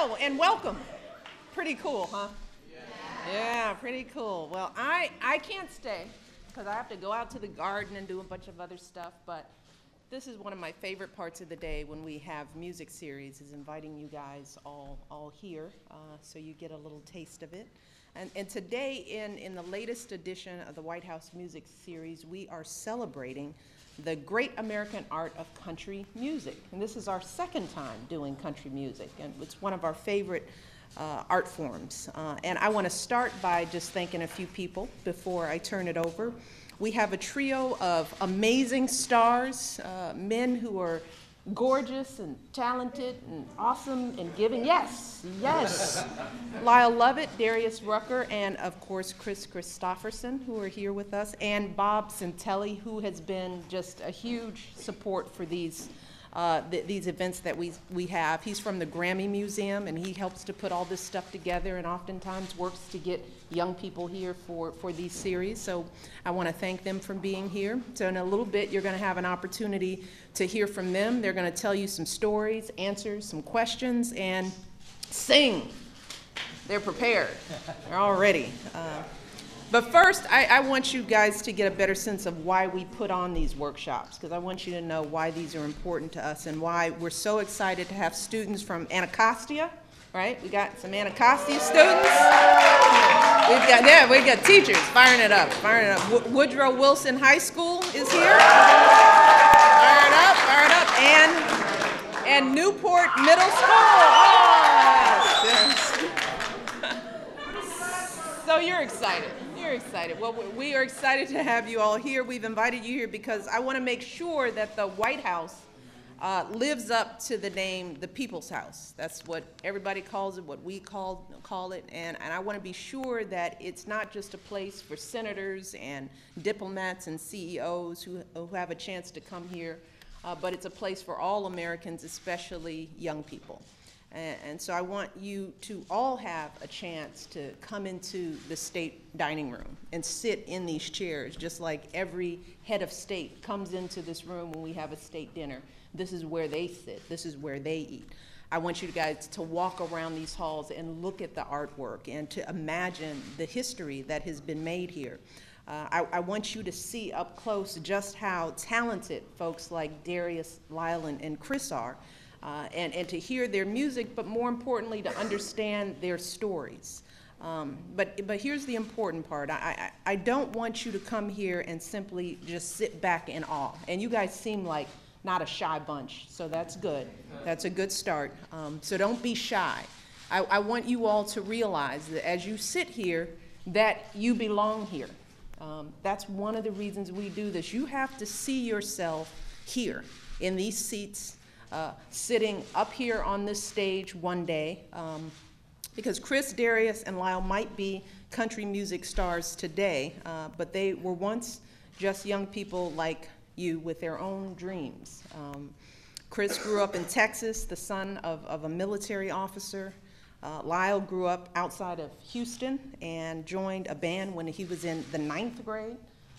Hello and welcome. Pretty cool, huh? Yeah, pretty cool. Well, I can't stay because I have to go out to the garden and do a bunch of other stuff, but this is one of my favorite parts of the day when we have music series, is inviting you guys all here so you get a little taste of it. And today, in the latest edition of the White House Music Series, we are celebrating the great American art of country music. And this is our second time doing country music, and it's one of our favorite art forms. And I want to start by just thanking a few people before I turn it over. We have a trio of amazing stars, men who are gorgeous and talented and awesome and giving. Yes. Lyle Lovett, Darius Rucker, and of course Chris Christopherson, who are here with us, and Bob Santelli, who has been just a huge support for these events that we have. He's from the Grammy Museum, and he helps to put all this stuff together and oftentimes works to get young people here for these series. So I want to thank them for being here. So in a little bit, you're going to have an opportunity to hear from them. They're going to tell you some stories, answer some questions, and sing. They're prepared. They're all ready. But first, I want you guys to get a better sense of why we put on these workshops, because I want you to know why these are important to us and why we're so excited to have students from Anacostia, right? We got some Anacostia students. We've got teachers firing it up. Woodrow Wilson High School is here. Fire it up. And Newport Middle School. Yes. So you're excited. You're excited. Well, we are excited to have you all here. We've invited you here because I want to make sure that the White House lives up to the name, the People's House. That's what everybody calls it, what we call it, and I want to be sure that it's not just a place for senators and diplomats and CEOs who have a chance to come here, but it's a place for all Americans, especially young people. And so I want you to all have a chance to come into the state dining room and sit in these chairs, just like every head of state comes into this room when we have a state dinner. This is where they sit. This is where they eat. I want you guys to walk around these halls and look at the artwork and to imagine the history that has been made here. I want you to see up close just how talented folks like Darius, Lyle, and Chris are. And to hear their music, but more importantly, to understand their stories. But here's the important part. I don't want you to come here and simply just sit back in awe. And you guys seem like not a shy bunch, so that's good. That's a good start. So don't be shy. I want you all to realize that as you sit here, that you belong here. That's one of the reasons we do this. You have to see yourself here in these seats, sitting up here on this stage one day, because Chris, Darius, and Lyle might be country music stars today, but they were once just young people like you with their own dreams. Chris grew up in Texas, the son of a military officer. Lyle grew up outside of Houston and joined a band when he was in the 9th grade.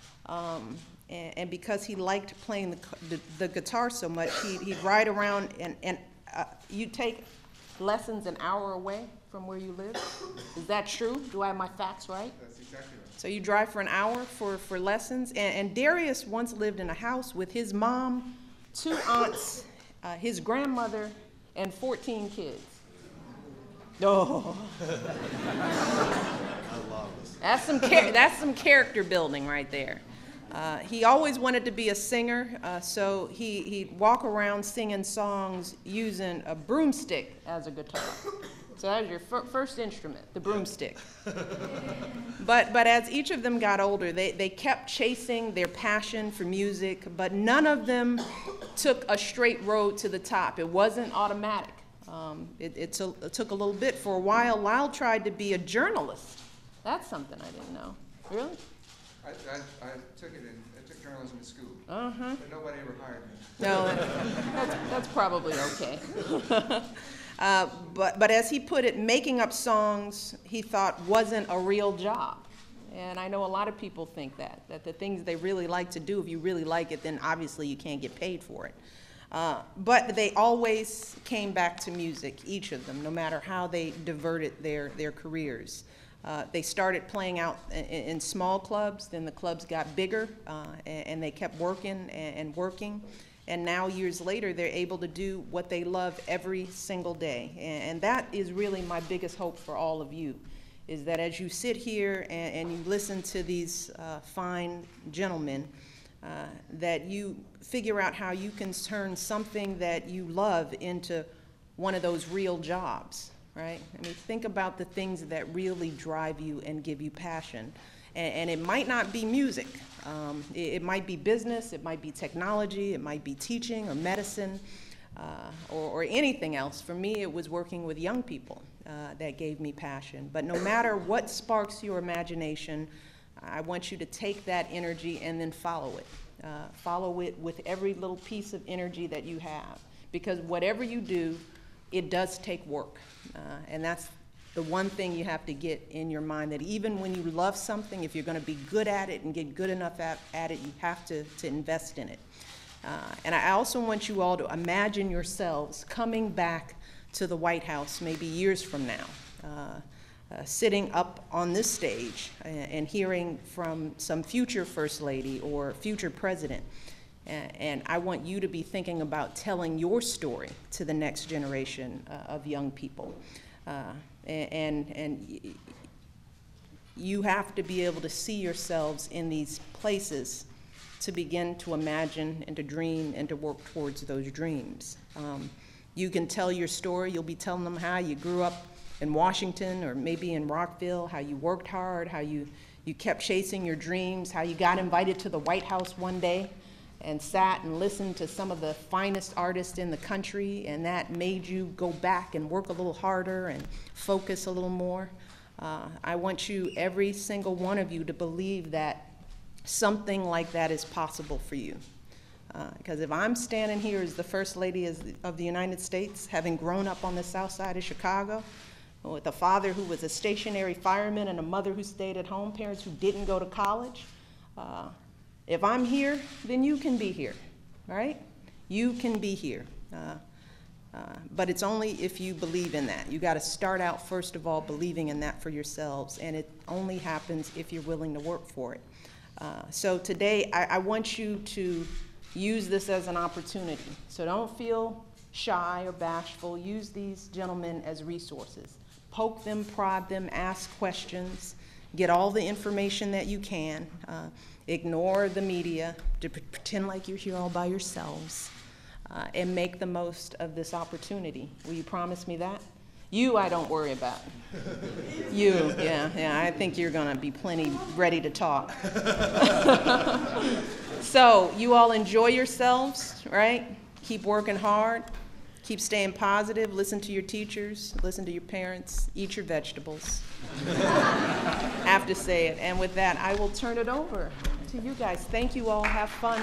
And because he liked playing the guitar so much, he'd ride around and you'd take lessons an hour away from where you live. Is that true? Do I have my facts right? That's exactly right. So you drive for an hour for lessons. And Darius once lived in a house with his mom, 2 aunts, his grandmother, and 14 kids. Oh. I love this. That's some character building right there. He always wanted to be a singer, so he'd walk around singing songs using a broomstick as a guitar. So that was your first instrument, the broomstick. But as each of them got older, they kept chasing their passion for music, but none of them took a straight road to the top. It wasn't automatic. It took a little bit. For a while, Lyle tried to be a journalist. That's something I didn't know. Really? I took journalism in school, Uh-huh. but nobody ever hired me. No, that's probably okay. But as he put it, making up songs he thought wasn't a real job. And I know a lot of people think that the things they really like to do, if you really like it, then obviously you can't get paid for it. But they always came back to music, each of them, no matter how they diverted their careers. They started playing out in small clubs, then the clubs got bigger, and they kept working and working. And now, years later, they're able to do what they love every single day. And that is really my biggest hope for all of you, is that as you sit here and you listen to these fine gentlemen, that you figure out how you can turn something that you love into one of those real jobs, right? I mean, think about the things that really drive you and give you passion. And it might not be music. It might be business, it might be technology, it might be teaching or medicine, or anything else. For me, it was working with young people that gave me passion. But no matter what sparks your imagination, I want you to take that energy and then follow it. Follow it with every little piece of energy that you have. Because whatever you do, it does take work. And that's the one thing you have to get in your mind, that even when you love something, if you're going to be good at it and get good enough at it, you have to invest in it. And I also want you all to imagine yourselves coming back to the White House maybe years from now, sitting up on this stage and hearing from some future First Lady or future President. And I want you to be thinking about telling your story to the next generation of young people. And you have to be able to see yourselves in these places to begin to imagine and to dream and to work towards those dreams. You can tell your story. You'll be telling them how you grew up in Washington or maybe in Rockville, how you worked hard, how you kept chasing your dreams, how you got invited to the White House one day and sat and listened to some of the finest artists in the country, and that made you go back and work a little harder and focus a little more. I want you, every single one of you, to believe that something like that is possible for you. Because if I'm standing here as the First Lady of the United States, having grown up on the south side of Chicago, with a father who was a stationary fireman and a mother who stayed at home, parents who didn't go to college, if I'm here, then you can be here, right? You can be here. But it's only if you believe in that. You got to start out, first of all, believing in that for yourselves, and it only happens if you're willing to work for it. So today, I want you to use this as an opportunity. So don't feel shy or bashful. Use these gentlemen as resources. Poke them, prod them, ask questions, get all the information that you can. Ignore the media, to pretend like you're here all by yourselves, and make the most of this opportunity. Will you promise me that? You, I don't worry about. You, yeah, I think you're going to be plenty ready to talk. So you all enjoy yourselves, right? Keep working hard. Keep staying positive. Listen to your teachers. Listen to your parents. Eat your vegetables. I have to say it. And with that, I will turn it over to you guys. Thank you all. Have fun.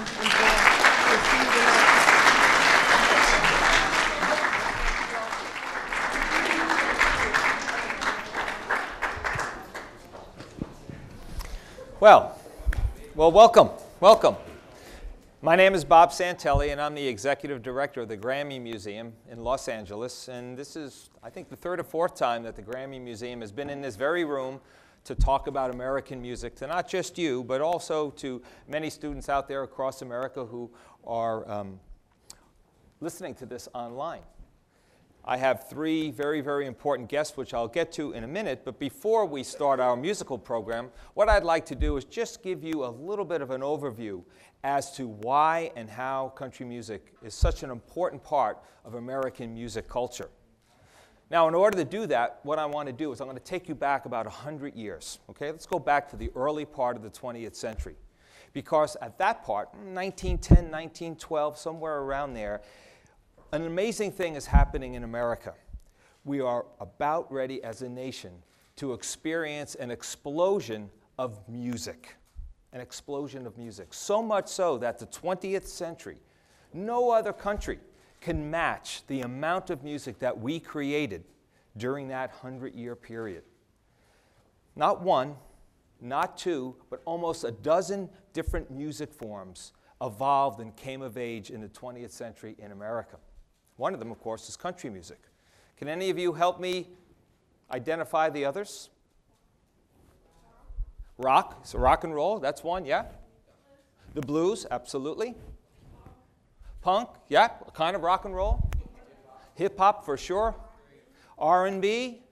Well, welcome. My name is Bob Santelli, and I'm the executive director of the Grammy Museum in Los Angeles. And this is, I think, the third or fourth time that the Grammy Museum has been in this very room to talk about American music to not just you, but also to many students out there across America who are listening to this online. I have three very, very important guests, which I'll get to in a minute. But before we start our musical program, what I'd like to do is just give you a little bit of an overview as to why and how country music is such an important part of American music culture. Now, in order to do that, what I want to do is I'm going to take you back about 100 years. Okay? Let's go back to the early part of the 20th century. Because at that part, 1910, 1912, somewhere around there, an amazing thing is happening in America. We are about ready as a nation to experience an explosion of music. An explosion of music. So much so that the 20th century, no other country can match the amount of music that we created during that 100-year period. Not one, not two, but almost a dozen different music forms evolved and came of age in the 20th century in America. One of them, of course, is country music. Can any of you help me identify the others? Rock, so rock and roll, that's one, yeah. The blues, absolutely. Punk, yeah, kind of rock and roll. Hip hop for sure. R&B.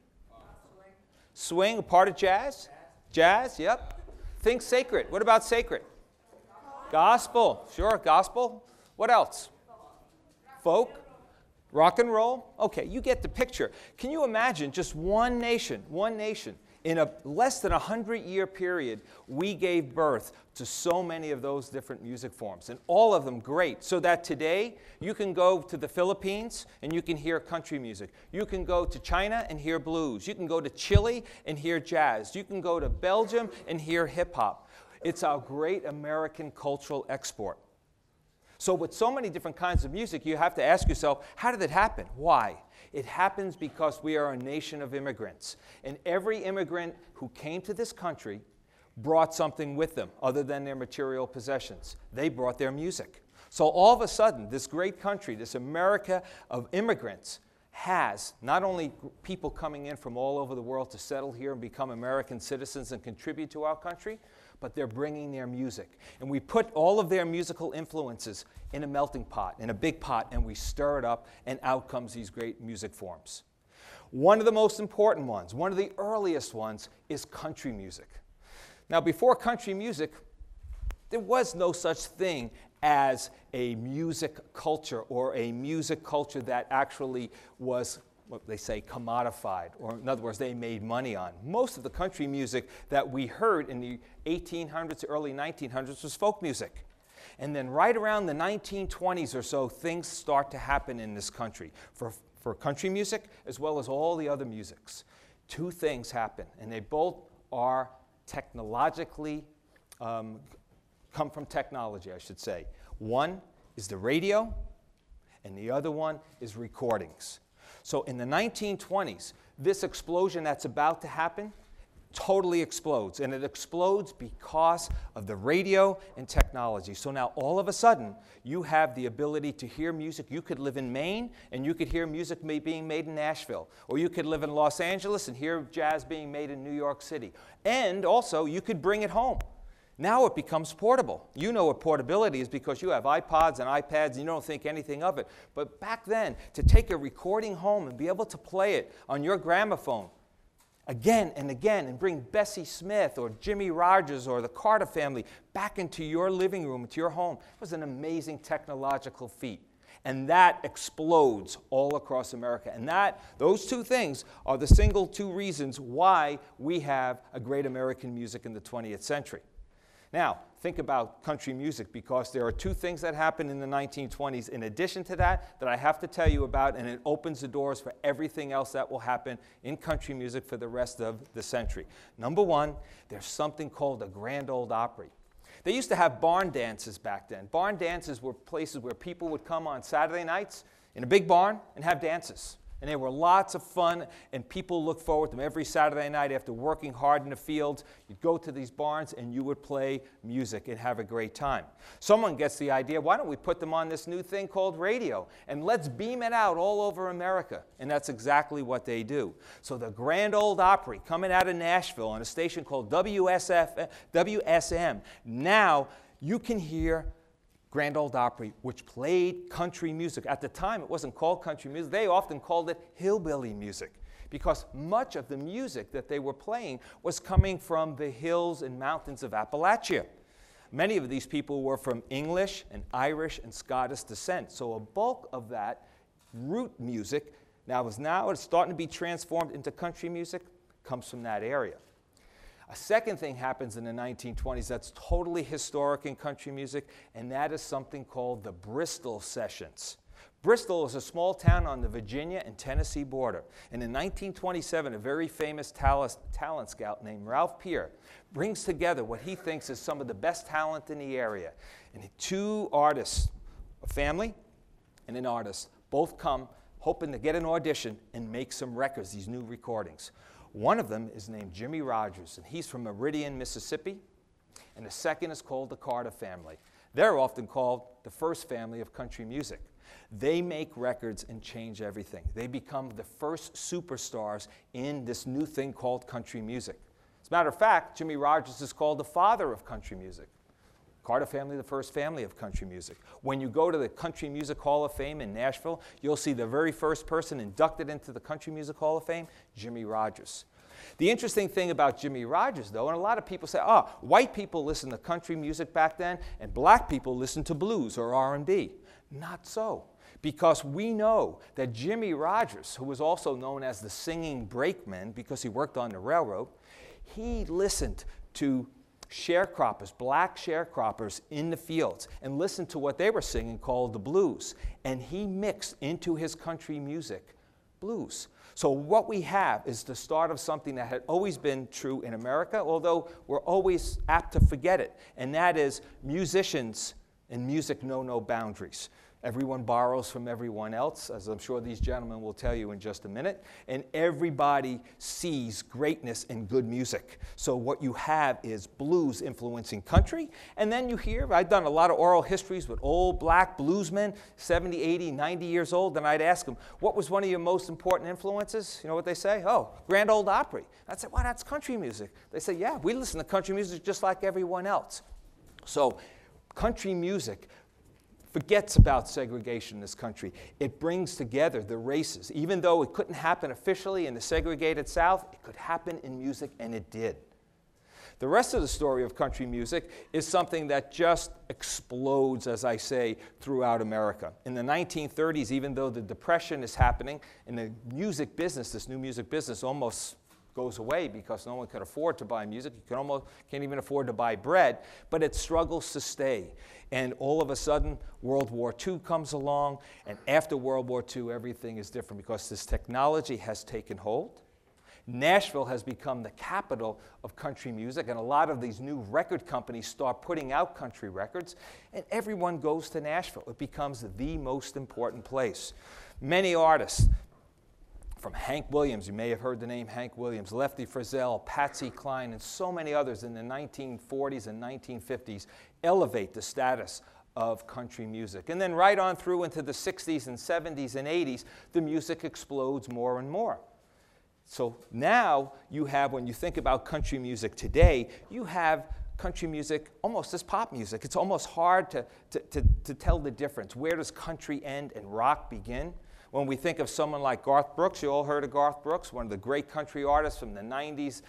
Swing, a part of jazz. Jazz, yep. Think sacred. What about sacred? Gospel, sure, gospel. What else? Folk. Rock and roll. Okay, you get the picture. Can you imagine just one nation, in a less than 100-year period, we gave birth to so many of those different music forms, and all of them great, so that today you can go to the Philippines and you can hear country music. You can go to China and hear blues. You can go to Chile and hear jazz. You can go to Belgium and hear hip-hop. It's our great American cultural export. So with so many different kinds of music, you have to ask yourself, how did it happen? Why? It happens because we are a nation of immigrants. And every immigrant who came to this country brought something with them other than their material possessions. They brought their music. So all of a sudden, this great country, this America of immigrants, has not only people coming in from all over the world to settle here and become American citizens and contribute to our country, but they're bringing their music. And we put all of their musical influences in a melting pot, in a big pot, and we stir it up, and out comes these great music forms. One of the most important ones, one of the earliest ones, is country music. Now, before country music, there was no such thing as a music culture, or a music culture that actually was what they say commodified, or in other words, they made money on. Most of the country music that we heard in the 1800s, early 1900s was folk music. And then right around the 1920s or so, things start to happen in this country for country music as well as all the other musics. Two things happen, and they both are technologically, come from technology, I should say. One is the radio, and the other one is recordings. So in the 1920s, this explosion that's about to happen totally explodes. And it explodes because of the radio and technology. So now all of a sudden, you have the ability to hear music. You could live in Maine and you could hear music being made in Nashville. Or you could live in Los Angeles and hear jazz being made in New York City. And also, you could bring it home. Now it becomes portable. You know what portability is because you have iPods and iPads and you don't think anything of it. But back then, to take a recording home and be able to play it on your gramophone again and again and bring Bessie Smith or Jimmy Rogers or the Carter family back into your living room, into your home, was an amazing technological feat. And that explodes all across America. And those two things are the single two reasons why we have a great American music in the 20th century. Now, think about country music, because there are two things that happened in the 1920s in addition to that I have to tell you about, and it opens the doors for everything else that will happen in country music for the rest of the century. Number one, there's something called a Grand Ole Opry. They used to have barn dances back then. Barn dances were places where people would come on Saturday nights in a big barn and have dances. And they were lots of fun, and people looked forward to them every Saturday night after working hard in the fields. You'd go to these barns, and you would play music and have a great time. Someone gets the idea, why don't we put them on this new thing called radio, and let's beam it out all over America. And that's exactly what they do. So the Grand Ole Opry, coming out of Nashville on a station called WSM, now you can hear Grand Ole Opry, which played country music. At the time, it wasn't called country music. They often called it hillbilly music, because much of the music that they were playing was coming from the hills and mountains of Appalachia. Many of these people were from English and Irish and Scottish descent. So a bulk of that root music, now it's starting to be transformed into country music, comes from that area. A second thing happens in the 1920s that's totally historic in country music, and that is something called the Bristol Sessions. Bristol is a small town on the Virginia and Tennessee border. And in 1927, a very famous talent scout named Ralph Peer brings together what he thinks is some of the best talent in the area. And two artists, a family and an artist, both come hoping to get an audition and make some records, these new recordings. One of them is named Jimmy Rogers, and he's from Meridian, Mississippi. And the second is called the Carter family. They're often called the first family of country music. They make records and change everything. They become the first superstars in this new thing called country music. As a matter of fact, Jimmie Rodgers is called the father of country music. Carter family, the first family of country music. When you go to the Country Music Hall of Fame in Nashville, you'll see the very first person inducted into the Country Music Hall of Fame, Jimmie Rodgers. The interesting thing about Jimmie Rodgers, though, and a lot of people say, oh, white people listened to country music back then, and black people listened to blues or R&B. Not so, because we know that Jimmie Rodgers, who was also known as the singing brakeman because he worked on the railroad, he listened to sharecroppers, black sharecroppers in the fields, and listened to what they were singing called the blues. And he mixed into his country music blues. So what we have is the start of something that had always been true in America, although we're always apt to forget it, and that is musicians and music know no boundaries. Everyone borrows from everyone else, as I'm sure these gentlemen will tell you in just a minute, and everybody sees greatness in good music. So what you have is blues influencing country, and then you hear, I've done a lot of oral histories with old black bluesmen, 70, 80, 90 years old, and I'd ask them, what was one of your most important influences? You know what they say? Oh, Grand Ole Opry. I'd say, well, that's country music. They say, yeah, we listen to country music just like everyone else. So country music forgets about segregation in this country. It brings together the races. Even though it couldn't happen officially in the segregated South, it could happen in music, and it did. The rest of the story of country music is something that just explodes, as I say, throughout America. In the 1930s, even though the Depression is happening, in the music business, this new music business almost goes away because no one can afford to buy music. You can't even afford to buy bread, but it struggles to stay. And all of a sudden, World War II comes along, and after World War II, everything is different because this technology has taken hold. Nashville has become the capital of country music, and a lot of these new record companies start putting out country records, and everyone goes to Nashville. It becomes the most important place. Many artists, from Hank Williams, you may have heard the name Hank Williams, Lefty Frizzell, Patsy Cline, and so many others in the 1940s and 1950s elevate the status of country music. And then right on through into the 60s and 70s and 80s, the music explodes more and more. So now you have, when you think about country music today, you have country music almost as pop music. It's almost hard to tell the difference. Where does country end and rock begin? When we think of someone like Garth Brooks, you all heard of Garth Brooks, one of the great country artists from the 90s,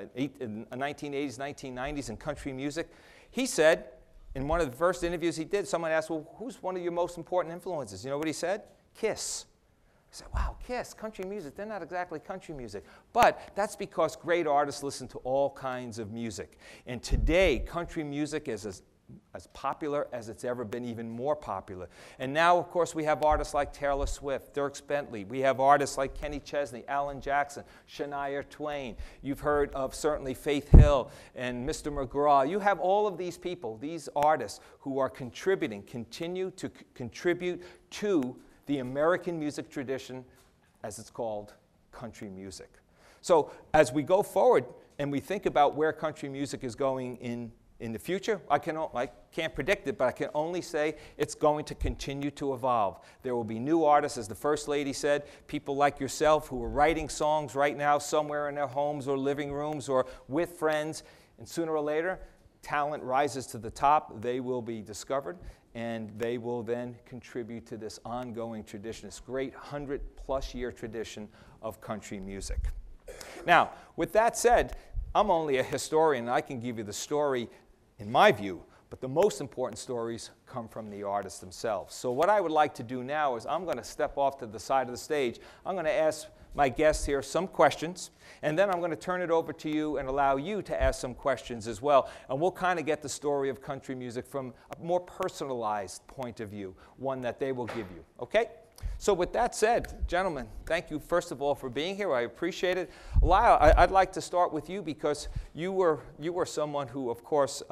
1980s, 1990s in country music. He said, in one of the first interviews he did, someone asked, well, who's one of your most important influences? You know what he said? Kiss. I said, wow, Kiss, country music, they're not exactly country music. But that's because great artists listen to all kinds of music. And today, country music is as popular as it's ever been, even more popular. And now, of course, we have artists like Taylor Swift, Dierks Bentley. We have artists like Kenny Chesney, Alan Jackson, Shania Twain. You've heard of certainly Faith Hill and Mr. McGraw. You have all of these people, these artists who are contributing, continue to contribute to the American music tradition, as it's called, country music. So as we go forward and we think about where country music is going in the future, I can't predict it, but I can only say it's going to continue to evolve. There will be new artists, as the First Lady said, people like yourself who are writing songs right now somewhere in their homes or living rooms or with friends, and sooner or later, talent rises to the top, they will be discovered, and they will then contribute to this ongoing tradition, this great 100-plus-year tradition of country music. Now, with that said, I'm only a historian, and I can give you the story in my view, but the most important stories come from the artists themselves. So what I would like to do now is I'm going to step off to the side of the stage. I'm going to ask my guests here some questions, and then I'm going to turn it over to you and allow you to ask some questions as well. And we'll kind of get the story of country music from a more personalized point of view, one that they will give you. Okay? So with that said, gentlemen, thank you first of all for being here. I appreciate it. Lyle, I'd like to start with you because you were someone who, of course,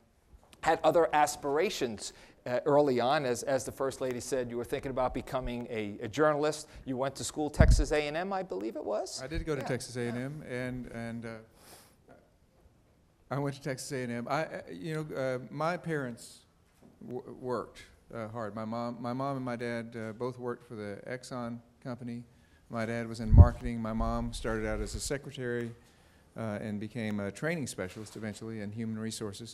had other aspirations early on. As the First Lady said, you were thinking about becoming a journalist. You went to school, Texas A&M, I believe it was? I did go to Texas A&M, and I went to Texas A&M. My parents worked hard. My mom and my dad both worked for the Exxon company. My dad was in marketing. My mom started out as a secretary and became a training specialist eventually in human resources.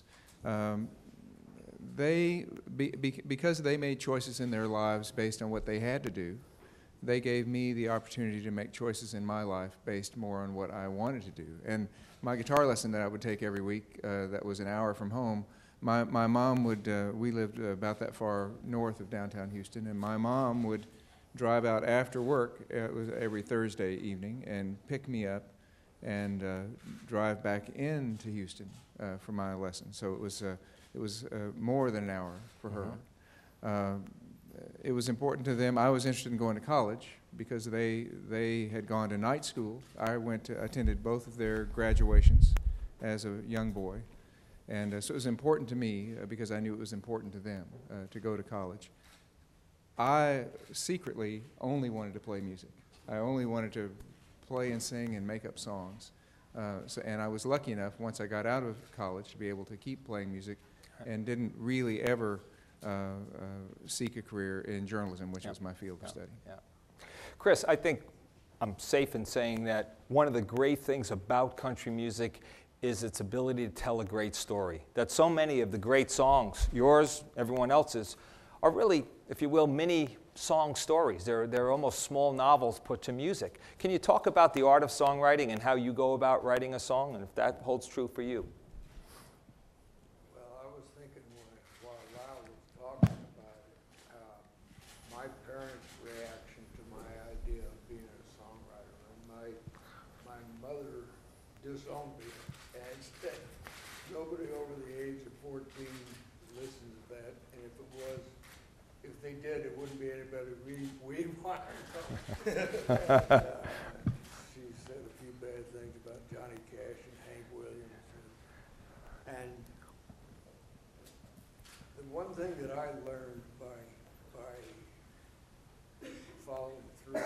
Because they made choices in their lives based on what they had to do, they gave me the opportunity to make choices in my life based more on what I wanted to do. And my guitar lesson that I would take every week, that was an hour from home, my mom would, we lived about that far north of downtown Houston, and my mom would drive out after work, it was every Thursday evening, and pick me up and drive back into Houston for my lesson. So it was more than an hour for her. It was important to them. I was interested in going to college because they had gone to night school. I attended both of their graduations as a young boy. And so it was important to me because I knew it was important to them to go to college. I secretly only wanted to play music. I only wanted to play and sing and make up songs. And I was lucky enough, once I got out of college, to be able to keep playing music and didn't really ever seek a career in journalism, which was my field of study. Chris, I think I'm safe in saying that one of the great things about country music is its ability to tell a great story. That so many of the great songs, yours, everyone else's, are really, if you will, mini song stories. They're almost small novels put to music. Can you talk about the art of songwriting and how you go about writing a song, and if that holds true for you? Well, I was thinking while Lyle was talking about it, my parents' reaction to my idea of being a songwriter. And my mother disowned me and said, nobody over the age of 14 listens to that, and if they did, it wouldn't be anybody we'd want to know. She said a few bad things about Johnny Cash and Hank Williams. And the one thing that I learned by following through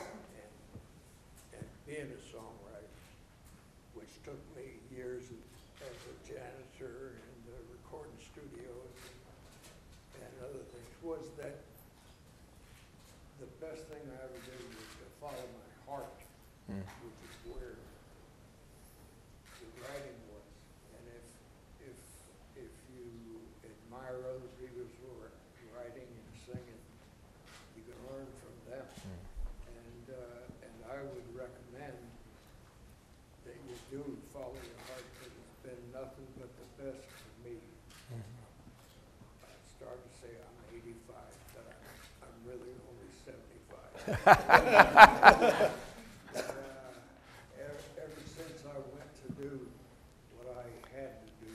and being a songwriter, which took me years as a janitor in the recording studios and other things, was that the best thing I ever did was to follow my heart, which is where the writing was. And if you admire other people's writing and singing, you can learn from them. And I would recommend that you do follow your heart, because it's been nothing but the best for me. I started to say I'm 85, but I'm really only 75. Ever since I went to do what I had to do,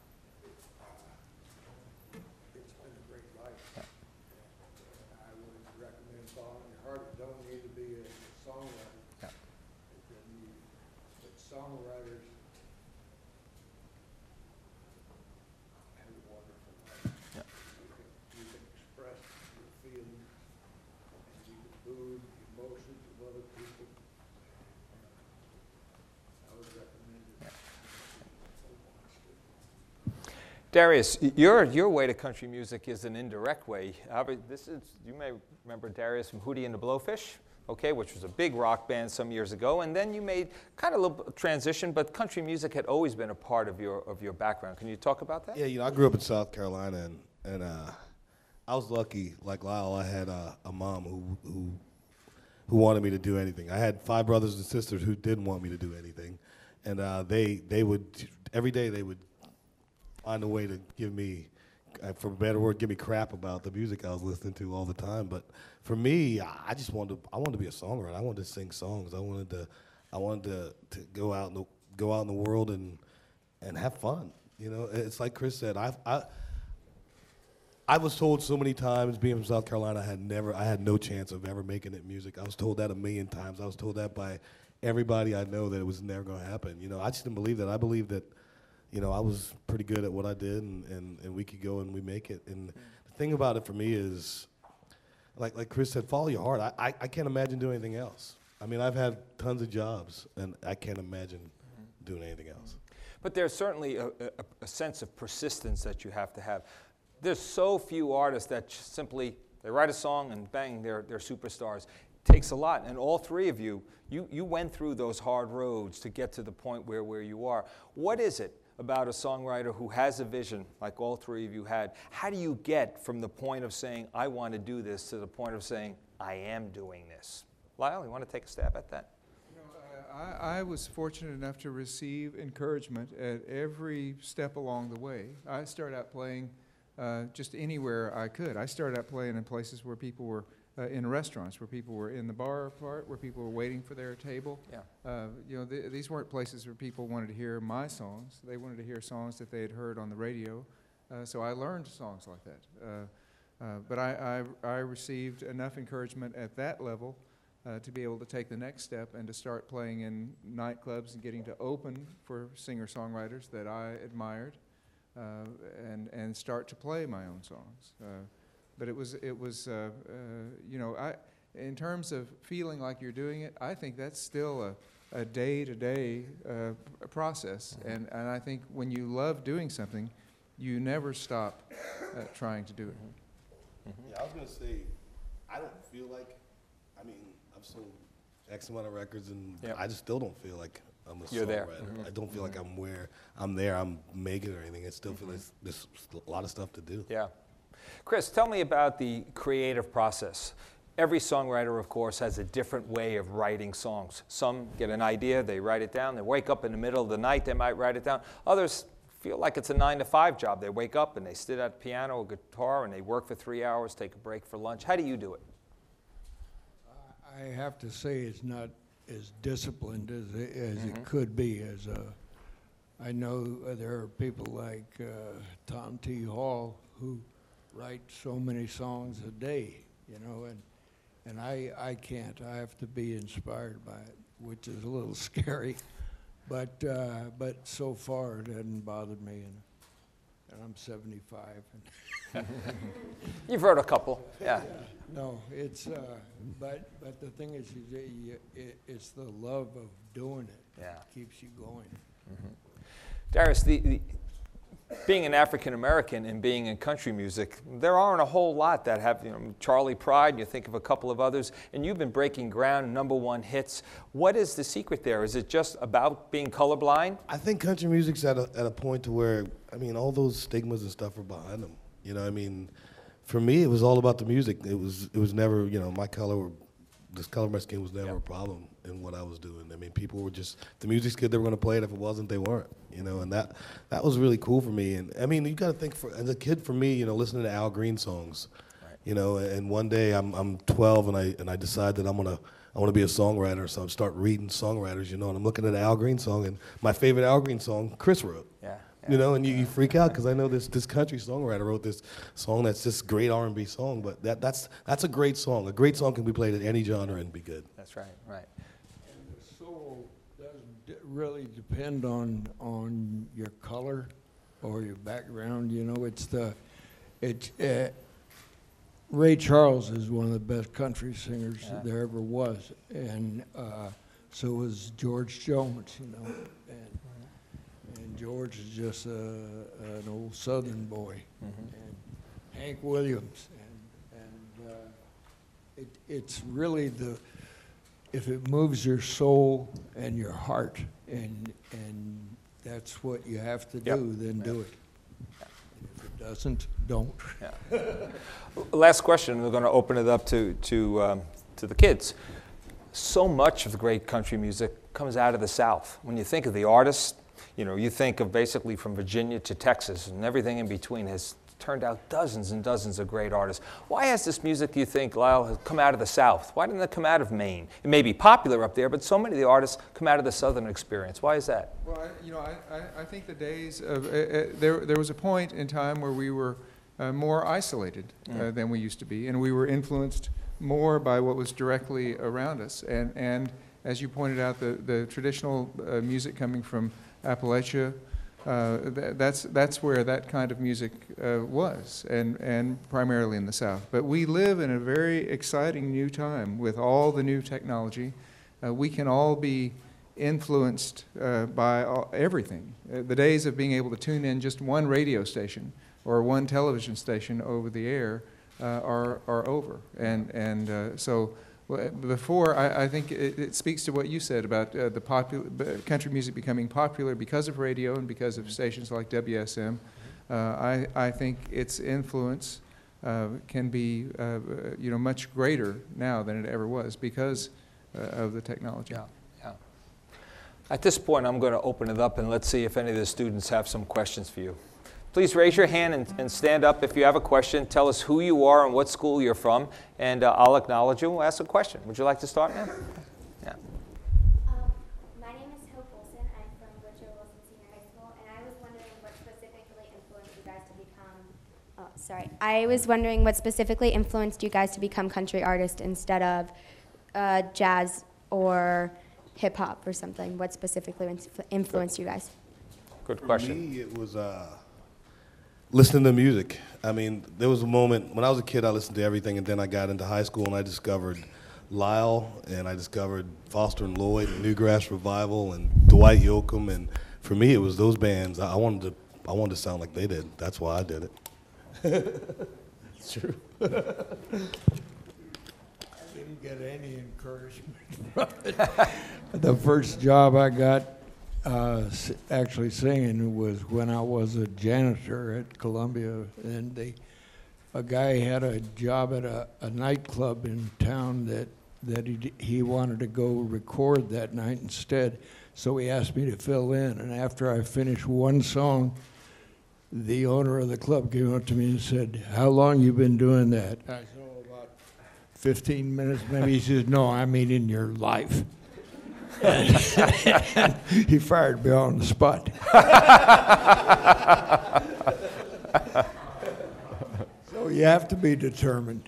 it's been a great life. I would recommend following your heart. You don't need to be a songwriter. But songwriters have a wonderful life. You can express your feelings, and you can move the emotions of other people. I would recommend it. Darius, your way to country music is an indirect way. You may remember Darius from Hootie and the Blowfish, okay, which was a big rock band some years ago, and then you made kind of a little transition, but country music had always been a part of your background. Can you talk about that? Yeah, I grew up in South Carolina, and I was lucky, like Lyle. I had a mom who wanted me to do anything. I had 5 brothers and sisters who didn't want me to do anything, and they would every day they would find a way to give me, for a better word, give me crap about the music I was listening to all the time. But for me, I wanted to be a songwriter. I wanted to sing songs. I wanted to go out in the world and have fun. You know, it's like Chris said. I was told so many times, being from South Carolina, I had no chance of ever making it in music. I was told that a million times. I was told that by everybody I know, that it was never going to happen. You know, I just didn't believe that. I believed that, you know, I was pretty good at what I did, and we could go and we make it. And the thing about it for me is, like Chris said, follow your heart. I can't imagine doing anything else. I mean, I've had tons of jobs, and I can't imagine doing anything else. But there's certainly a sense of persistence that you have to have. There's so few artists that simply, they write a song and bang, they're superstars. It takes a lot, and all three of you, you went through those hard roads to get to the point where you are. What is it about a songwriter who has a vision, like all three of you had? How do you get from the point of saying, I want to do this, to the point of saying, I am doing this? Lyle, you want to take a stab at that? I was fortunate enough to receive encouragement at every step along the way. I started out playing just anywhere I could. I started out playing in places where people were in restaurants, where people were in the bar part, where people were waiting for their table. Yeah. You know, these weren't places where people wanted to hear my songs. They wanted to hear songs that they had heard on the radio. So I learned songs like that. But I received enough encouragement at that level to be able to take the next step and to start playing in nightclubs and getting to open for singer-songwriters that I admired, and start to play my own songs. But it was you know, in terms of feeling like you're doing it, I think that's still a day-to-day process. And I think when you love doing something, you never stop trying to do it. Yeah, I was gonna say, I don't feel like, I mean, I've sold X amount of records, and Yep. I just still don't feel like I'm a You're there. songwriter. I don't feel like I'm where I'm there, I'm making it or anything. I still feel like there's a lot of stuff to do. Yeah. Chris, tell me about the creative process. Every songwriter, of course, has a different way of writing songs. Some get an idea, they write it down. They wake up in the middle of the night, they might write it down. Others feel like it's a 9-to-5 job. They wake up and they sit at the piano or guitar and they work for 3 hours, take a break for lunch. How do you do it? I have to say it's not as disciplined as it could be. I know there are people like Tom T. Hall who write so many songs a day, you know, and I can't. I have to be inspired by it, which is a little scary, but so far it hasn't bothered me, and I'm 75. You've wrote a couple, yeah. No, it's but the thing is, it's the love of doing it. Yeah. Keeps you going. Darius, being an African American and being in country music, there aren't a whole lot that have, you know, Charlie Pride, you think of a couple of others, and you've been breaking ground, #1 hits. What is the secret there? Is it just about being colorblind? I think country music's at a point to where, I mean, all those stigmas and stuff are behind them. You know, I mean, for me, it was all about the music. It was never, you know, this color of my skin was never a problem in what I was doing. I mean, people were just, the music's good, they were gonna play it. If it wasn't, they weren't, you know, and that was really cool for me. And I mean, you gotta think, as a kid, for me, you know, listening to Al Green songs, you know, and one day I'm 12 and I decide that I want to be a songwriter, so I start reading songwriters, you know, and I'm looking at an Al Green song, and my favorite Al Green song, Chris wrote. Yeah. You know, and you freak out because I know this country songwriter wrote this song that's just great R&B song, but that's a great song. A great song can be played in any genre and be good. That's right, right. And the soul doesn't really depend on your color or your background. You know, Ray Charles is one of the best country singers that there ever was, and so was George Jones. You know, and George is just an old Southern boy, and Hank Williams, and it's really if it moves your soul and your heart, and that's what you have to do, then do it. If it doesn't, don't. Yeah. Last question. We're going to open it up to the kids. So much of the great country music comes out of the South. When you think of the artists, you know, you think of basically from Virginia to Texas, and everything in between has turned out dozens and dozens of great artists. Why has this music, you think, Lyle, come out of the South? Why didn't it come out of Maine? It may be popular up there, but so many of the artists come out of the Southern experience. Why is that? Well, I think the days of, there was a point in time where we were more isolated than we used to be, and we were influenced more by what was directly around us. And as you pointed out, the traditional music coming from Appalachia, that's where that kind of music was, and primarily in the South. But we live in a very exciting new time with all the new technology. We can all be influenced by everything. The days of being able to tune in just one radio station or one television station over the air are over. So before, I think it speaks to what you said about the country music becoming popular because of radio and because of stations like WSM. I think its influence can be much greater now than it ever was because of the technology. Yeah. At this point, I'm going to open it up and let's see if any of the students have some questions for you. Please raise your hand and stand up if you have a question. Tell us who you are and what school you're from, and I'll acknowledge you and ask a question. Would you like to start now? Yeah. My name is Hope Olson. I'm from Woodrow Wilson Senior High School, and I was wondering what specifically influenced you guys to become. I was wondering what specifically influenced you guys to become country artists instead of jazz or hip hop or something. What specifically influenced you guys? Good question. For me, it was listening to music. I mean, there was a moment when I was a kid, I listened to everything, and then I got into high school and I discovered Lyle, and I discovered Foster and Lloyd, and Newgrass Revival, and Dwight Yoakam, and for me, it was those bands. I wanted to sound like they did. That's why I did it. It's true. Didn't get any encouragement from it. The first job I got actually singing was when I was a janitor at Columbia, and a guy had a job at a nightclub in town that he wanted to go record that night instead, so he asked me to fill in, and after I finished one song, the owner of the club came up to me and said, "How long you been doing that?" I said, 15 minutes, maybe. He says, "No, I mean in your life." And he fired me on the spot. So you have to be determined.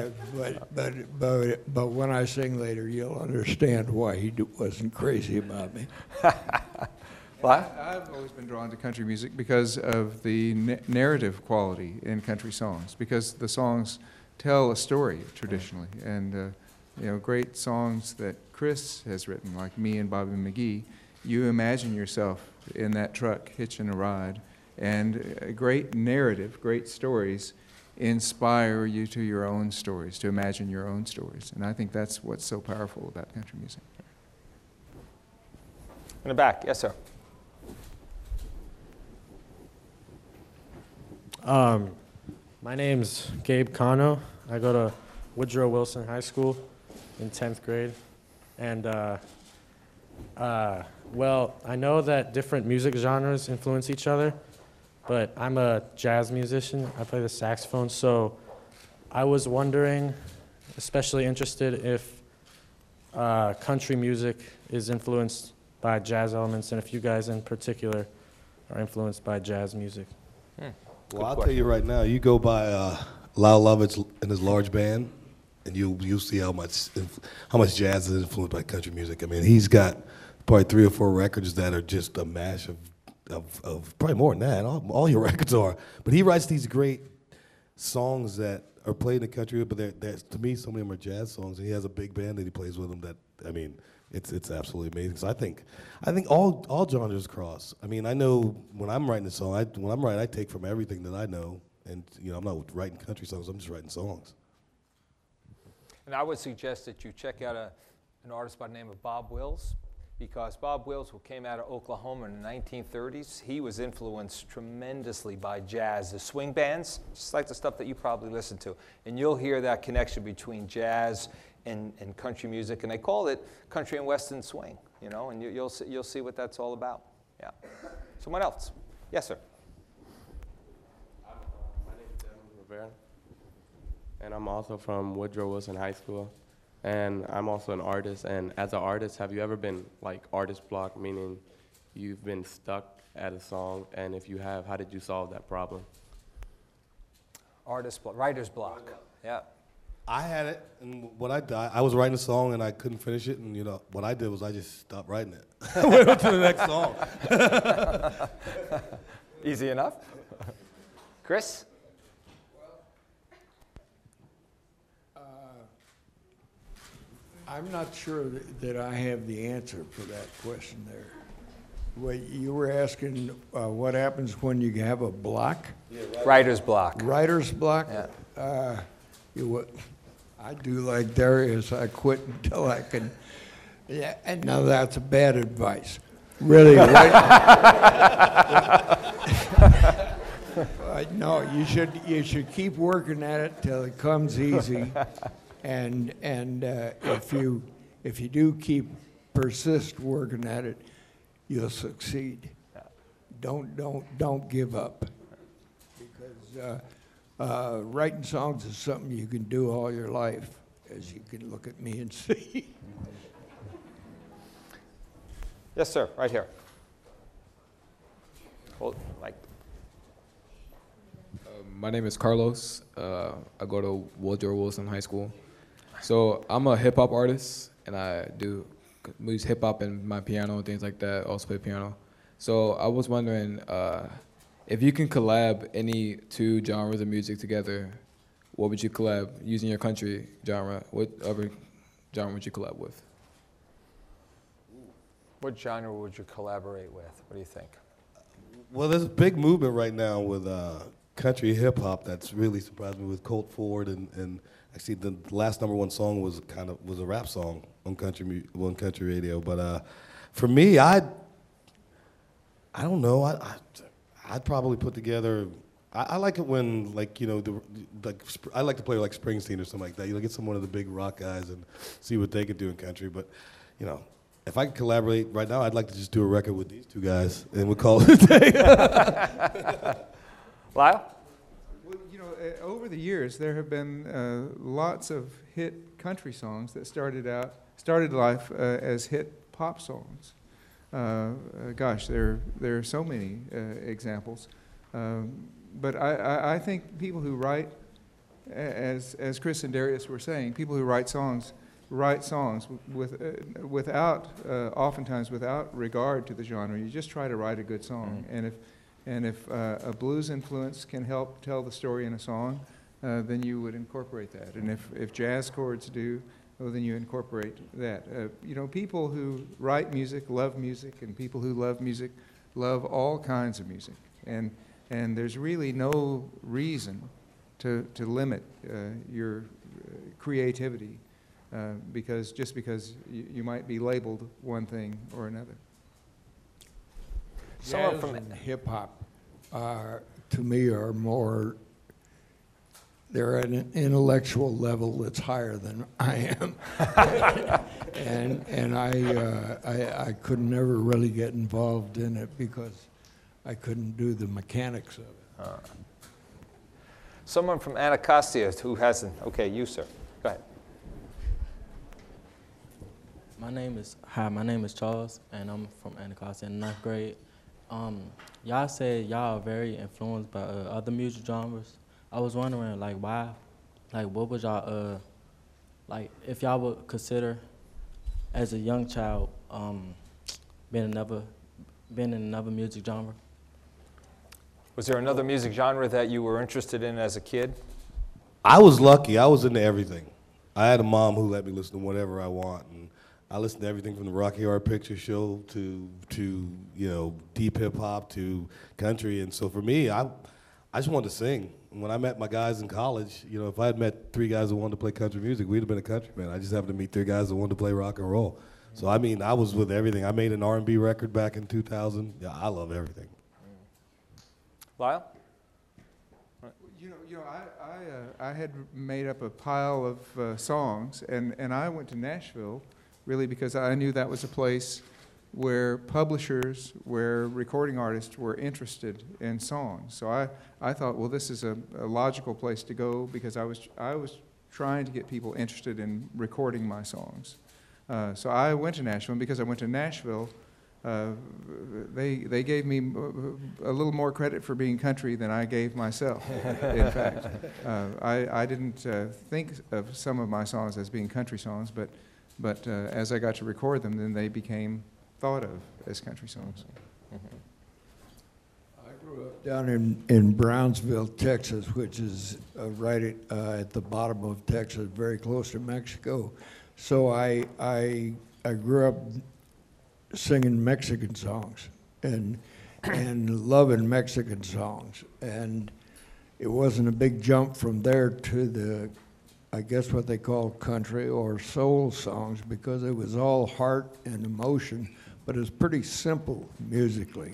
But when I sing later, you'll understand why he wasn't crazy about me. What? I've always been drawn to country music because of the narrative quality in country songs, because the songs tell a story traditionally, and great songs that Chris has written, like Me and Bobby McGee, you imagine yourself in that truck hitching a ride, and great narrative, great stories inspire you to your own stories, to imagine your own stories, and I think that's what's so powerful about country music. In the back, yes, sir. My name's Gabe Cano. I go to Woodrow Wilson High School in 10th grade. And, well, I know that different music genres influence each other, but I'm a jazz musician. I play the saxophone, so I was wondering, especially interested if country music is influenced by jazz elements, and if you guys in particular are influenced by jazz music. Well, I'll tell you right now, you go by Lyle Lovitz and his large band, and you'll see how much jazz is influenced by country music. I mean, he's got probably 3 or 4 records that are just a mash of probably more than that. All your records are. But he writes these great songs that are played in the country, but to me, some of them are jazz songs, and he has a big band that he plays with them that, I mean, it's absolutely amazing. So I think all genres cross. I mean, I know when I'm writing a song, I take from everything that I know, and I'm not writing country songs. I'm just writing songs. And I would suggest that you check out an artist by the name of Bob Wills, because Bob Wills, who came out of Oklahoma in the 1930s, he was influenced tremendously by jazz, the swing bands, just like the stuff that you probably listen to. And you'll hear that connection between jazz and country music, and they call it country and western swing, and you'll see what that's all about. Yeah. Someone else? Yes, sir. My name is Devin Rivera, and I'm also from Woodrow Wilson High School, and I'm also an artist. And as an artist, have you ever been like artist block, meaning you've been stuck at a song, and if you have, how did you solve that problem? Artist block, writer's block. Yeah. I had it, and I was writing a song and I couldn't finish it, and what I did was I just stopped writing it. I went on to the next song. Easy enough. Chris? I'm not sure that I have the answer for that question there. Well, you were asking what happens when you have a block? Writer's block. Writer's block? Yeah. I do like Darius, I quit until I can, yeah, and now that's bad advice. Really, right? No, you should keep working at it till it comes easy, and if you do persist working at it, you'll succeed. Don't give up, because writing songs is something you can do all your life, as you can look at me and see. Yes, sir, right here. Hold, Mike. My name is Carlos. I go to Woodrow Wilson High School. So I'm a hip hop artist, and I do use hip hop and my piano and things like that. Also play piano. So I was wondering if you can collab any two genres of music together, what would you collab using your country genre? What other genre would you collab with? What genre would you collaborate with? What do you think? Well, there's a big movement right now with country hip hop that's really surprised me with Colt Ford, and actually the last #1 song was a rap song on country radio. But for me, I don't know. I'd probably put together. I like it when, like, you know, I like to play like Springsteen or something like that. You know, get some one of the big rock guys and see what they could do in country. But, you know, if I could collaborate right now, I'd like to just do a record with these two guys, and we'll call it a day. Lyle? Well, you know, over the years, there have been lots of hit country songs that started life as hit pop songs. Gosh, there are so many examples. But I think people who write, as Chris and Darius were saying, people who write songs oftentimes without regard to the genre. You just try to write a good song, and if a blues influence can help tell the story in a song, then you would incorporate that. And if jazz chords do, well, then you incorporate that. You know, people who write music, and people who love music love all kinds of music. And there's really no reason to limit your creativity because you might be labeled one thing or another. Jazz and hip hop, to me, are more. They're at an intellectual level that's higher than I am, and I could never really get involved in it because I couldn't do the mechanics of it. Someone from Anacostia who hasn't. Okay, you, sir. Go ahead. My name is Charles, and I'm from Anacostia in 9th grade. Y'all said y'all are very influenced by other music genres. I was wondering, like, why, like, what would y'all, like, if y'all would consider, as a young child, being in another music genre? Was there another music genre that you were interested in as a kid? I was lucky. I was into everything. I had a mom who let me listen to whatever I want, and I listened to everything from the Rocky Horror Picture Show to you know, deep hip hop to country. And so for me, I just wanted to sing. When I met my guys in college, you know, if I had met 3 guys that wanted to play country music, we'd have been a country band. I just happened to meet 3 guys that wanted to play rock and roll. So I mean, I was with everything. I made an R&B record back in 2000. Yeah, I love everything. Lyle? You know, I had made up a pile of songs, and I went to Nashville really because I knew that was a place where publishers, where recording artists were interested in songs. So I thought, well, this is a logical place to go because I was trying to get people interested in recording my songs. So I went to Nashville, and because I went to Nashville, they gave me a little more credit for being country than I gave myself, in fact. I didn't think of some of my songs as being country songs, but as I got to record them, then they became thought of as country songs. I grew up down in Brownsville, Texas, which is right at the bottom of Texas, very close to Mexico. So I grew up singing Mexican songs, and loving Mexican songs. And it wasn't a big jump from there to the, I guess what they call country or soul songs, because it was all heart and emotion, but it's pretty simple musically.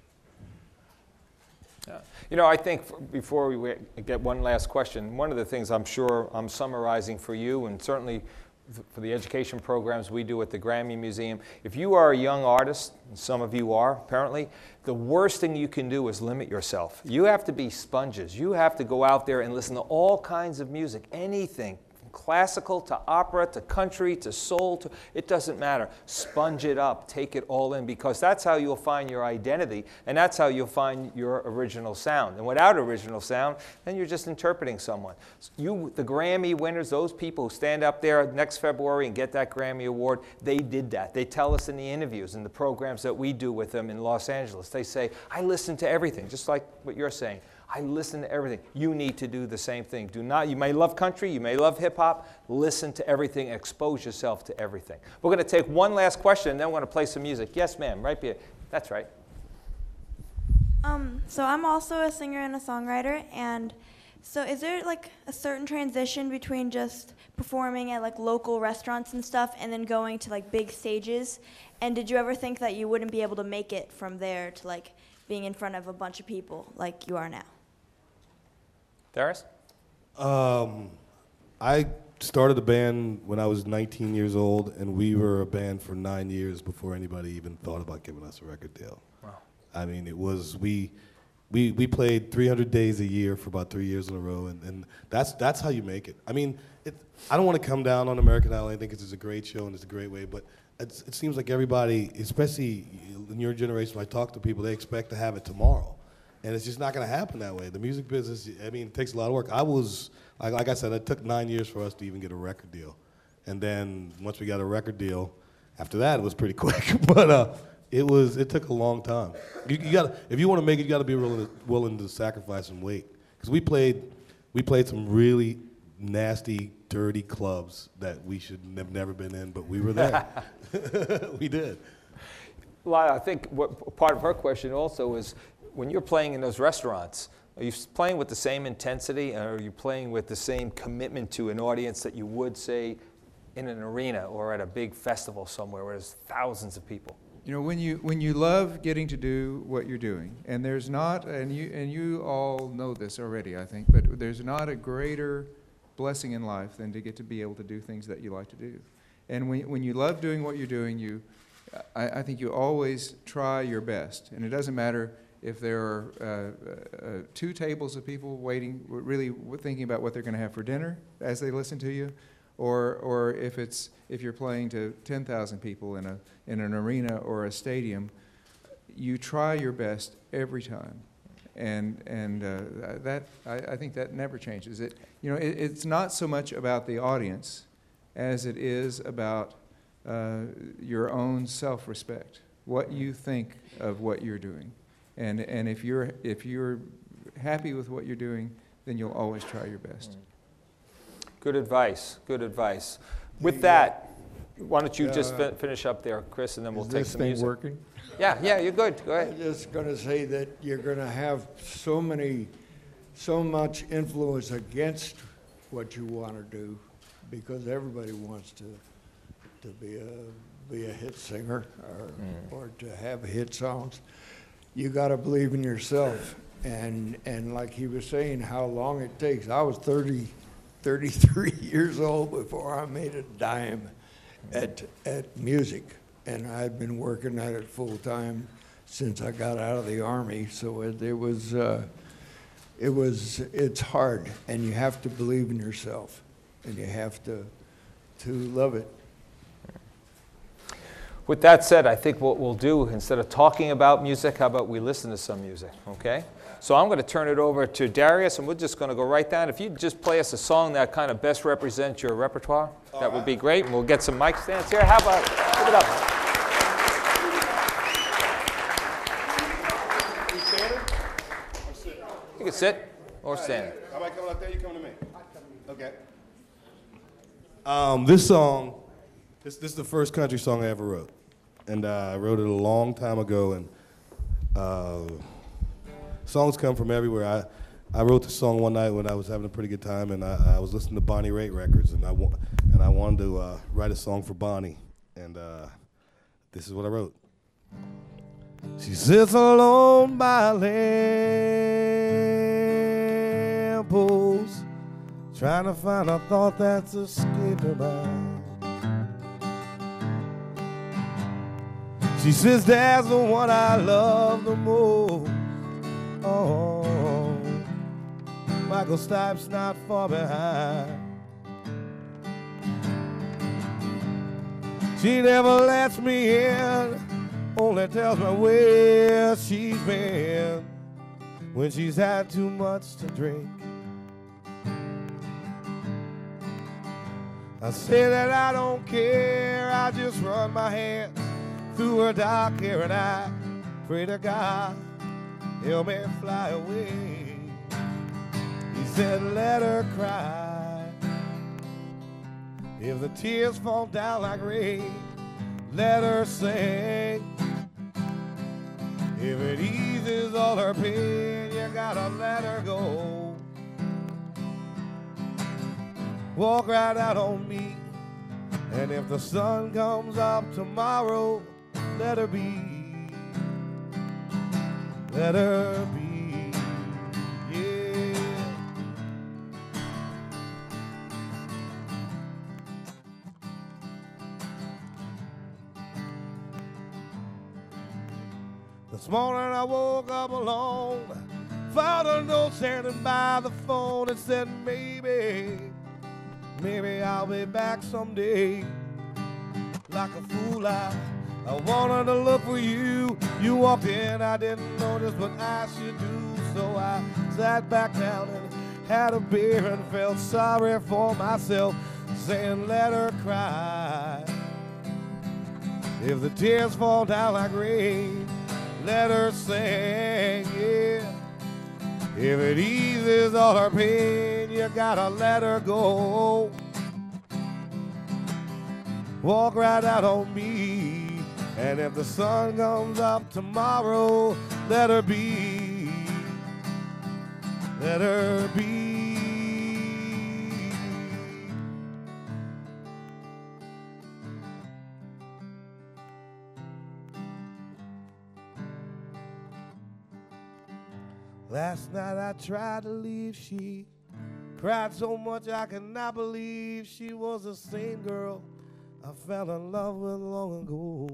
You know, I think before we get one last question, one of the things I'm sure I'm summarizing for you, and certainly for the education programs we do at the Grammy Museum, if you are a young artist, and some of you are apparently, the worst thing you can do is limit yourself. You have to be sponges. You have to go out there and listen to all kinds of music, anything. Classical to opera to country to soul, it doesn't matter. Sponge it up, take it all in, because that's how you'll find your identity, and that's how you'll find your original sound. And without original sound, then you're just interpreting someone. You, the Grammy winners, those people who stand up there next February and get that Grammy Award, they did that. They tell us in the interviews and the programs that we do with them in Los Angeles. They say, I listen to everything, just like what you're saying. I listen to everything. You need to do the same thing. Do not, you may love country, you may love hip hop, listen to everything, expose yourself to everything. We're going to take one last question and then we're going to play some music. Yes, ma'am, right here. That's right. So I'm also a singer and a songwriter, and so is there like a certain transition between just performing at like local restaurants and stuff and then going to like big stages? And did you ever think that you wouldn't be able to make it from there to like being in front of a bunch of people like you are now? Darius? I started a band when I was 19 years old, and we were a band for 9 years before anybody even thought about giving us a record deal. Wow. I mean, it was, we played 300 days a year for about 3 years in a row, and that's how you make it. I mean, I don't want to come down on American Idol. I think it's a great show and it's a great way, but it seems like everybody, especially in your generation, when I talk to people, they expect to have it tomorrow. And it's just not going to happen that way. The music business, I mean, it takes a lot of work. I was, like I said, it took 9 years for us to even get a record deal. And then once we got a record deal, after that, it was pretty quick. But it took a long time. You got, if you want to make it, you got to be willing to sacrifice and wait. Because we played some really nasty, dirty clubs that we should have never been in, but we were there. We did. Lyle, I think what part of her question also is, when you're playing in those restaurants, are you playing with the same intensity, or are you playing with the same commitment to an audience that you would, say, in an arena or at a big festival somewhere where there's thousands of people? You know, when you love getting to do what you're doing, and there's not, and you all know this already, I think, but there's not a greater blessing in life than to get to be able to do things that you like to do. And when you love doing what you're doing, I think you always try your best, and it doesn't matter if there are 2 tables of people waiting, really thinking about what they're going to have for dinner as they listen to you, or if you're playing to 10,000 people in an arena or a stadium, you try your best every time, and I think that never changes. It's not so much about the audience as it is about your own self-respect, what you think of what you're doing. And if you're happy with what you're doing, then you'll always try your best. Good advice. Good advice. With that, why don't you just finish up there, Chris, and then we'll take some music. Is this thing working? Yeah, you're good. Go ahead. I'm just going to say that you're going to have so much influence against what you want to do, because everybody wants to be a hit singer or to have hit songs. You got to believe in yourself, and like he was saying, how long it takes. I was 33 years old before I made a dime at music, and I'd been working at it full time since I got out of the Army. So it's hard, and you have to believe in yourself, and you have to love it. With that said, I think what we'll do, instead of talking about music, how about we listen to some music, okay? So I'm going to turn it over to Darius, and we're just going to go right down. If you just play us a song that kind of best represents your repertoire, that would be great, and we'll get some mic stands here. How about, give it up. You standing or sitting? You can sit or stand. How about coming up there? You coming to me? Okay. This song, this is the first country song I ever wrote. And I wrote it a long time ago, and Songs come from everywhere. I wrote the song one night when I was having a pretty good time, and I was listening to Bonnie Raitt records, and I wanted to write a song for Bonnie, and this is what I wrote. She sits alone by a lamppost, trying to find a thought that's escaped her mind. She says, "That's the one I love the most." Oh, Michael Stipe's not far behind. She never lets me in, only tells me where she's been when she's had too much to drink. I say that I don't care, I just run my hands through her dark hair, and I pray to God he'll me fly away. He said, let her cry. If the tears fall down like rain, let her sing. If it eases all her pain, you gotta let her go. Walk right out on me, and if the sun comes up tomorrow, let her be. Let her be, yeah. This morning I woke up alone, found a note standing by the phone and said, maybe I'll be back someday. Like a fool I wanted to look for you. You walked in, I didn't notice, but I should do. So I sat back down and had a beer and felt sorry for myself, saying let her cry. If the tears fall down like rain, let her sing, yeah. If it eases all her pain, you gotta let her go. Walk right out on me. And if the sun comes up tomorrow, let her be. Let her be. Last night I tried to leave, she cried so much I could not believe she was the same girl I fell in love with long ago.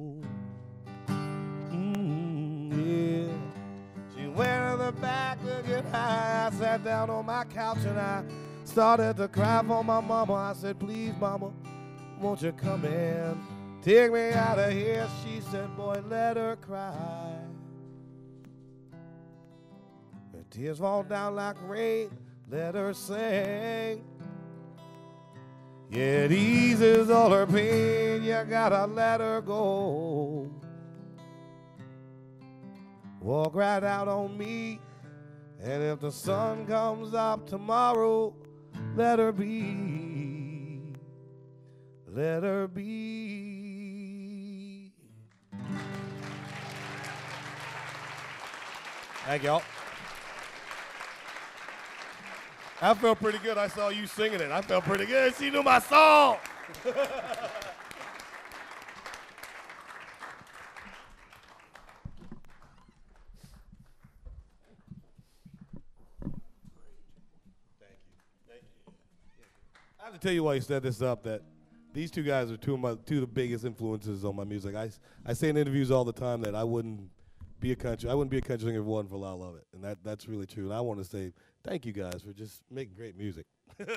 Yeah. She went to the back to get high. I sat down on my couch and I started to cry for my mama. I said, please, mama, won't you come in? Take me out of here. She said, boy, let her cry. Her tears fall down like rain. Let her sing. Yeah, it eases all her pain. You gotta let her go. Walk right out on me. And if the sun comes up tomorrow, let her be. Let her be. Thank y'all. I felt pretty good. I saw you singing it. I felt pretty good. She knew my song. I have to tell you why you set this up, that these two guys are two of the biggest influences on my music. I say in interviews all the time that I wouldn't be a country singer if it wasn't for La Love It, and that's really true. And I want to say thank you guys for just making great music.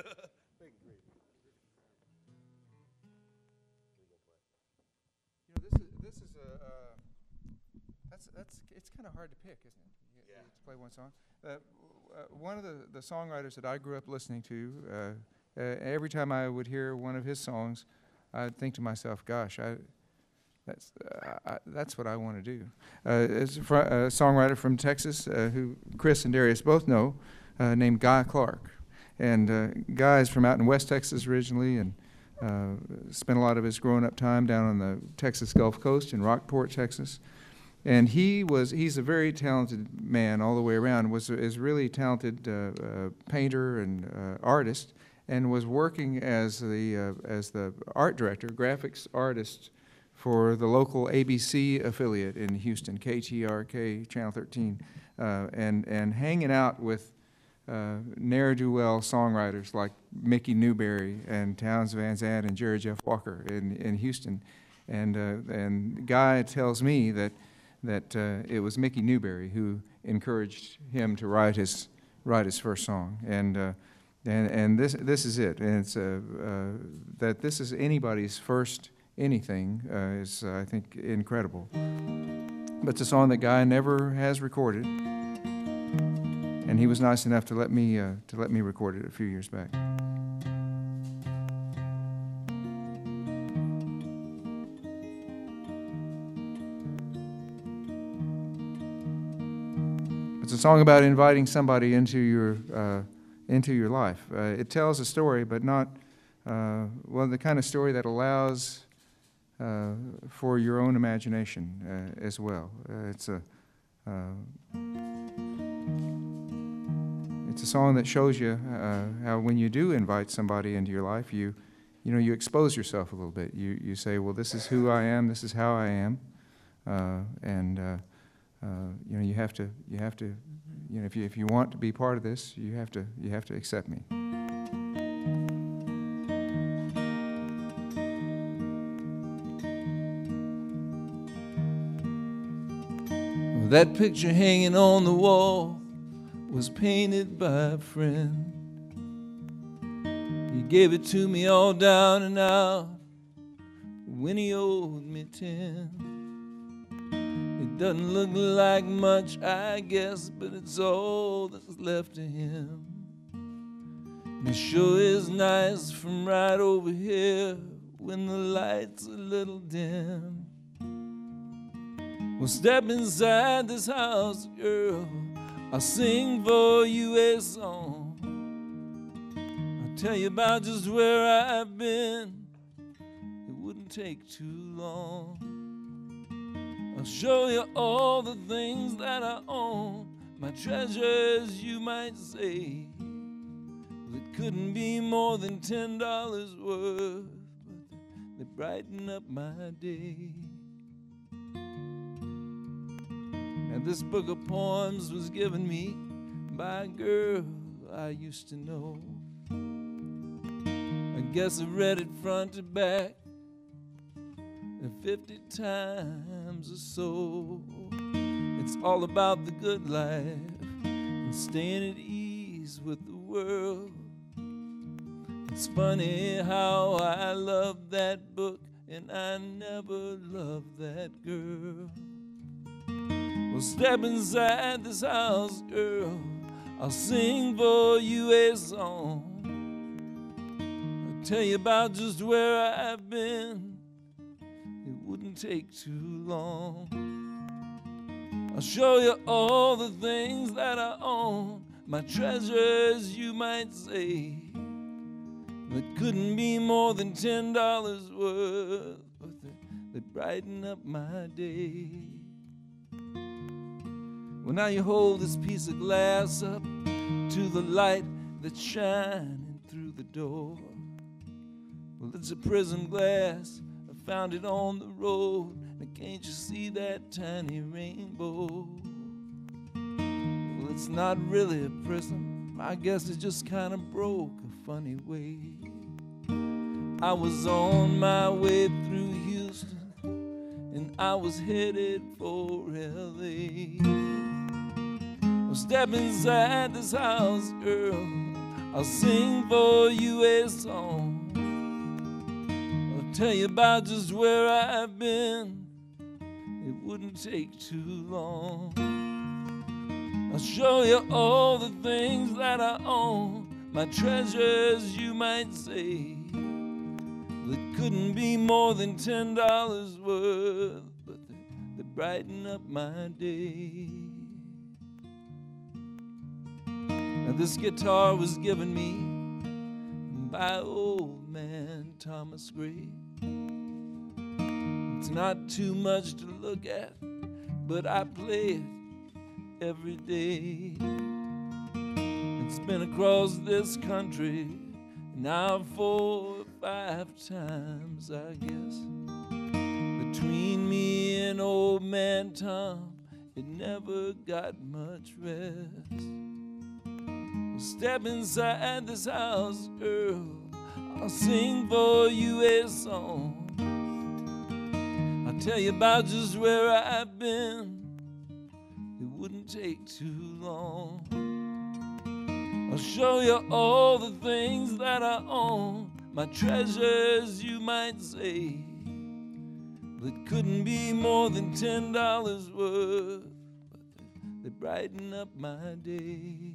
It's kind of hard to pick, isn't it? Yeah. To play one song. One of the songwriters that I grew up listening to, every time I would hear one of his songs, I'd think to myself, gosh, that's what I want to do. It's a songwriter from Texas who Chris and Darius both know, named Guy Clark. And Guy is from out in West Texas originally, and spent a lot of his growing up time down on the Texas Gulf Coast in Rockport, Texas. And he's a very talented man all the way around, is really talented painter and artist, and was working as the art director, graphics artist for the local ABC affiliate in Houston, KTRK, Channel 13, and hanging out with ne'er-do-well songwriters like Mickey Newberry and Townes Van Zandt and Jerry Jeff Walker in Houston. And Guy tells me that it was Mickey Newberry who encouraged him to write his first song, and this is it, and it's that this is anybody's first anything is, I think, incredible. But it's a song that Guy never has recorded, and he was nice enough to let me record it a few years back. It's a song about inviting somebody into your life. It tells a story, but not the kind of story that allows for your own imagination as well. It's a song that shows you how when you do invite somebody into your life, you expose yourself a little bit. You say, well, this is who I am, this is how I am, you have to, if you want to be part of this, you have to accept me. Well, that picture hanging on the wall was painted by a friend. He gave it to me all down and out when he owed me 10. It doesn't look like much, I guess, but it's all that's left of him. And it sure is nice from right over here when the light's a little dim. Well, step inside this house, girl, I'll sing for you a song. I'll tell you about just where I've been, it wouldn't take too long. I'll show you all the things that I own, my treasures, you might say. That couldn't be more than $10 worth, but they brighten up my day. And this book of poems was given me by a girl I used to know. I guess I read it front to back 50 times or so. It's all about the good life and staying at ease with the world. It's funny how I love that book and I never loved that girl. Well, step inside this house, girl, I'll sing for you a song. I'll tell you about just where I've been, it wouldn't take too long. I'll show you all the things that I own, my treasures, you might say, that couldn't be more than $10 worth, but they brighten up my day. Well, now you hold this piece of glass up to the light that's shining through the door. Well, it's a prism glass, I found it on the road, and can't you see that tiny rainbow? Well, it's not really a prism, I guess it just kind of broke a funny way. I was on my way through Houston, and I was headed for LA. Well, step inside this house, girl, I'll sing for you a song. I'll tell you about just where I've been, it wouldn't take too long. I'll show you all the things that I own, my treasures, you might say, that couldn't be more than $10 worth, but they brighten up my day. Now this guitar was given me by old man Thomas Gray. It's not too much to look at, but I play it every day. It's been across this country now 4 or 5 times, I guess. Between me and old man Tom, it never got much rest. Well, step inside this house, Earl, I'll sing for you a song. I'll tell you about just where I've been, it wouldn't take too long. I'll show you all the things that I own, my treasures you might say, that couldn't be more than $10 worth, but they brighten up my day.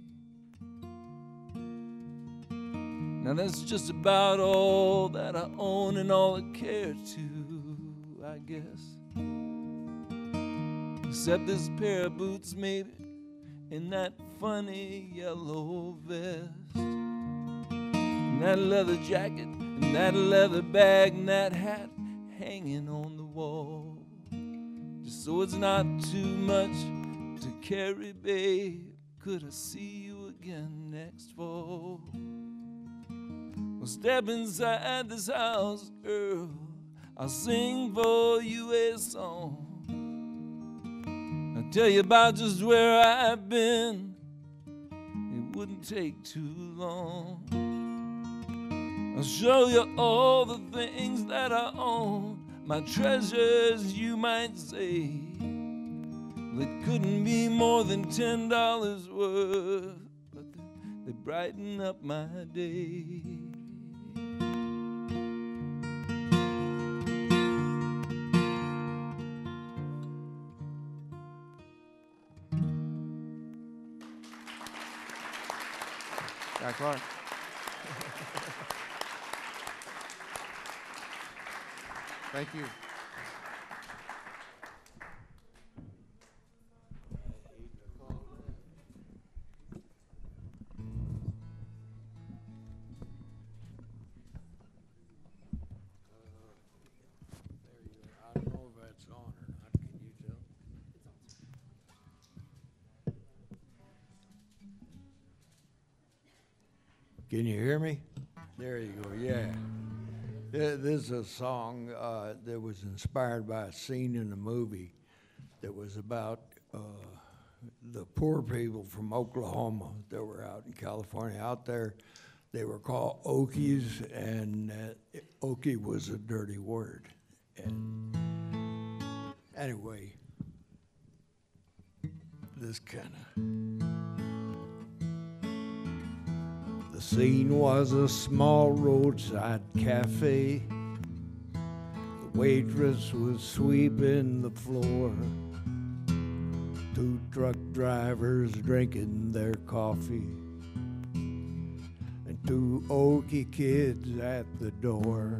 Now that's just about all that I own and all I care to, I guess. Except this pair of boots maybe, in that funny yellow vest, and that leather jacket, and that leather bag, and that hat hanging on the wall. Just so it's not too much to carry, babe, could I see you again next fall? Well, step inside this house, Earl, I'll sing for you a song. I'll tell you about just where I've been, it wouldn't take too long. I'll show you all the things that I own, my treasures you might say, that couldn't be more than $10 worth, but they brighten up my day. Jack Clark. Thank you. I don't know if that's on or not. Can you tell? Can you hear me? There you go. Yeah. This is a song that was inspired by a scene in a movie that was about the poor people from Oklahoma that were out in California. Out there, they were called Okies, and Okie was a dirty word. And anyway, this kind of... The scene was a small roadside cafe. The waitress was sweeping the floor. 2 truck drivers drinking their coffee, and 2 Okie kids at the door.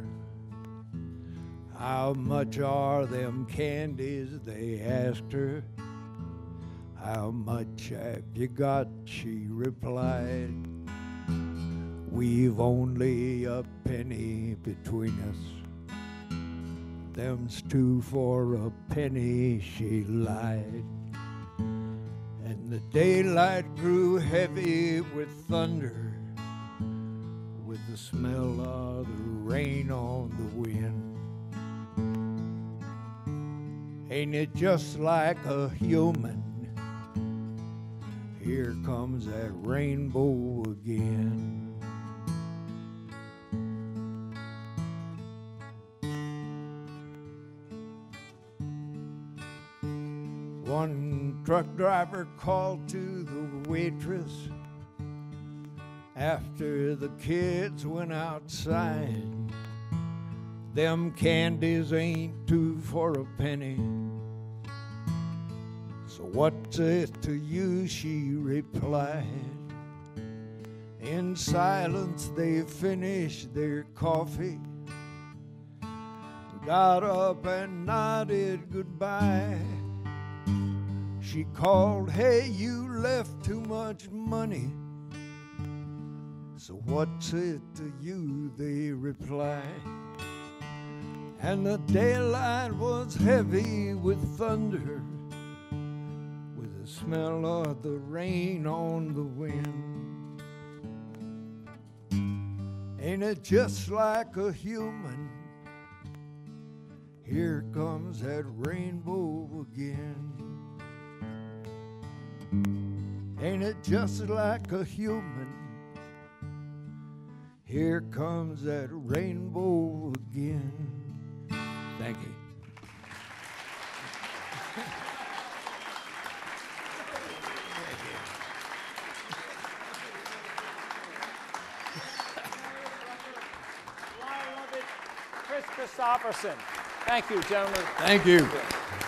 How much are them candies, they asked her. How much have you got, she replied. We've only a penny between us. Them's 2 for a penny, she lied. And the daylight grew heavy with thunder, with the smell of the rain on the wind. Ain't it just like a human? Here comes that rainbow again. One truck driver called to the waitress after the kids went outside. Them candies ain't 2 for a penny. So what's it to you, she replied. In silence they finished their coffee, got up and nodded goodbye. She called, hey, you left too much money. So what's it to you, they replied. And the daylight was heavy with thunder, the smell of the rain on the wind. Ain't it just like a human? Here comes that rainbow again. Ain't it just like a human? Here comes that rainbow again. Thank you. Chris Christopherson. Thank you, gentlemen. Thank you.